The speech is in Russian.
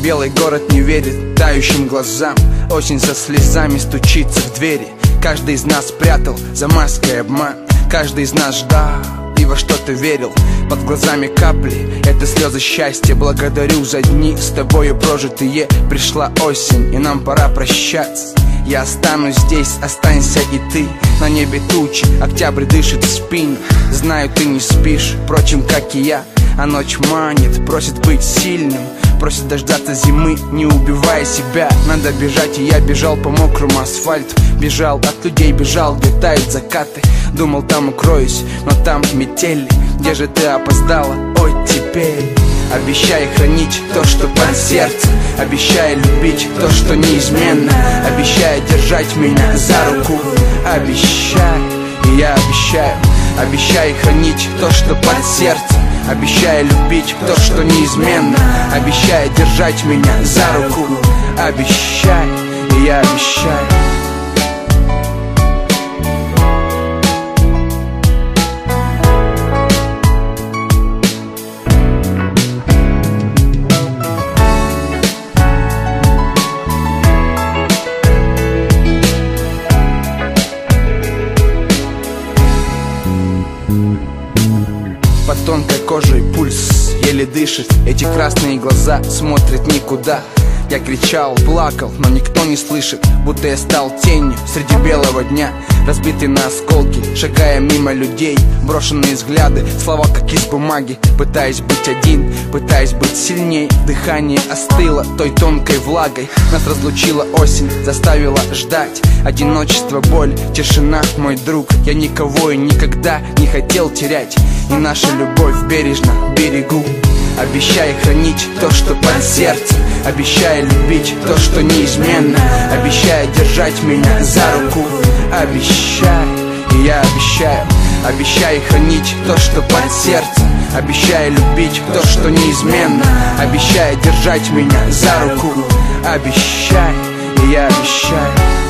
Белый город не верит тающим глазам. Осень со слезами стучится в двери. Каждый из нас прятал за маской обман. Каждый из нас ждал и во что-то верил. Под глазами капли, это слезы счастья. Благодарю за дни с тобою прожитые. Пришла осень, и нам пора прощаться. Я останусь здесь, останься и ты. На небе тучи, октябрь дышит в спину. Знаю, ты не спишь, впрочем, как и я. А ночь манит, просит быть сильным, просит дождаться зимы, не убивая себя. Надо бежать, и я бежал по мокрому асфальту. Бежал от людей, бежал, где тают закаты. Думал, там укроюсь, но там метели. Где же ты опоздала? Ой, теперь обещай хранить то, что под сердцем. Обещай любить то, что неизменно. Обещай держать меня за руку. Обещай, и я обещаю. Обещай хранить то, что под сердцем. Обещай любить то, что неизменно. Обещай держать меня за руку. Обещай, и я обещаю. Под тонкой кожей пульс еле дышит. Эти красные глаза смотрят никуда. Я кричал, плакал, но никто не слышит. Будто я стал тенью среди белого дня. Разбитый на осколки, шагая мимо людей. Брошенные взгляды, слова как из бумаги. Пытаюсь быть один, пытаюсь быть сильней. Дыхание остыло той тонкой влагой. Нас разлучила осень, заставила ждать. Одиночество, боль, тишина, мой друг. Я никого и никогда не хотел терять. И наша любовь бережно берегу. Обещай хранить то, что под сердцем. Обещай любить то, что неизменно. Обещай держать меня за руку. Обещай, и я обещаю. Обещай хранить то, что под сердцем. Обещай любить то, что неизменно. Обещай держать меня за руку. Обещай, и я обещаю.